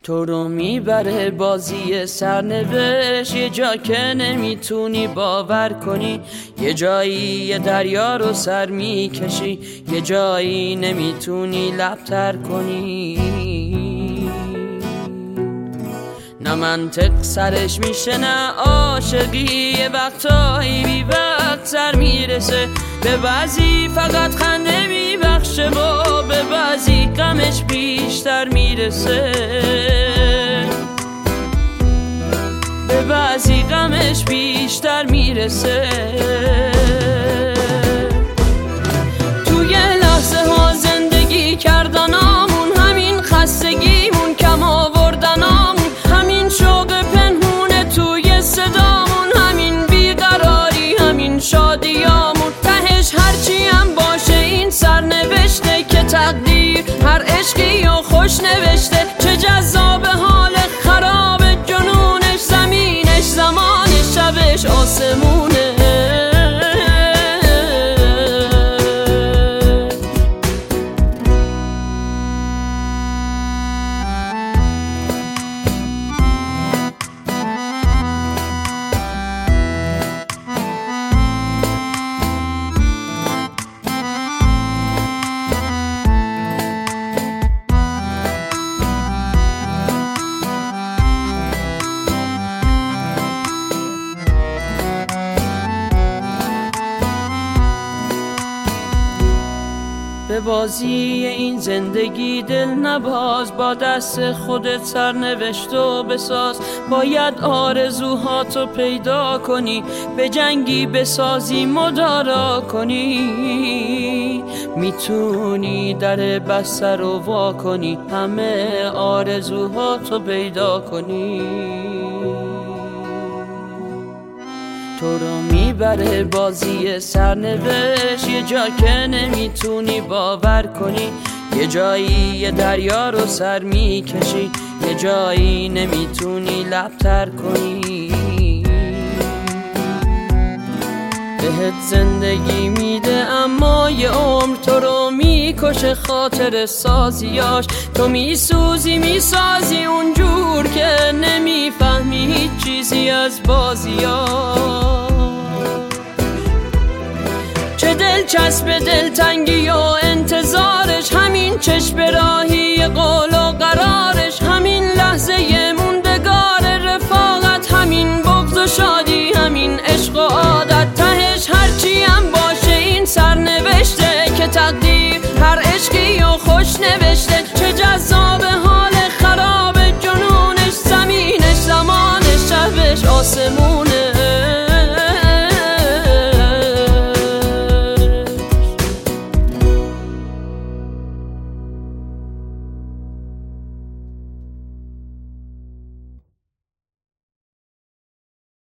تو رو میبره بازی سرنوشت، یه جا که نمیتونی باور کنی، یه جایی یه دریا رو سر میکشی، یه جایی نمیتونی لبتر کنی. نه منطق سرش میشه نه عاشقی، یه وقتایی بی وقت سر میرسه، به بعضی فقط خنده میبخشه و به بعضی غمش بیشتر میرسه، به بعضی غمش بیشتر میرسه. توی لحظه ها زندگی کردنامون، همین خستگیمون، کم آوردنامون، همین شوق پنهونه توی صدامون، همین بیقراری، همین شادیامون، تهش هرچی هم باشه این سرنوشته که تقدیر هر عشقی و خوش نوشته. چه جذاب حال خراب جنونش، زمینش زمانش، شبش آسمونه. به بازی این زندگی دل نباز، با دست خودت سرنوشت و بساز. باید آرزوهاتو پیدا کنی، به جنگی بسازی مدارا کنی. میتونی در بسته رو وا کنی، همه آرزوهاتو پیدا کنی. تو رو میبره بازی سرنوشت، یه جا که نمیتونی باور کنی، یه جایی یه دریا رو سر میکشی، یه جایی نمیتونی لبتر کنی. بهت زندگی میده اما یه عمر تو رو میکشه خاطر سازیاش. تو میسازی اونجور که نمیفهمی هیچ چیزی از بازیاش. چه دلچسب دلتنگی و انتظارش، همین چشم راهی قول و قرارش، همین لحظه موندگار رفاقت، همین بغض و شادی، همین عشق و عادت، تهش هرچی هم باشه این سرنوشته که تقدیر هر عشقی و خوش نوشته. چه جذاب حال خراب جنونش، زمینش زمانش، شبش آسمون.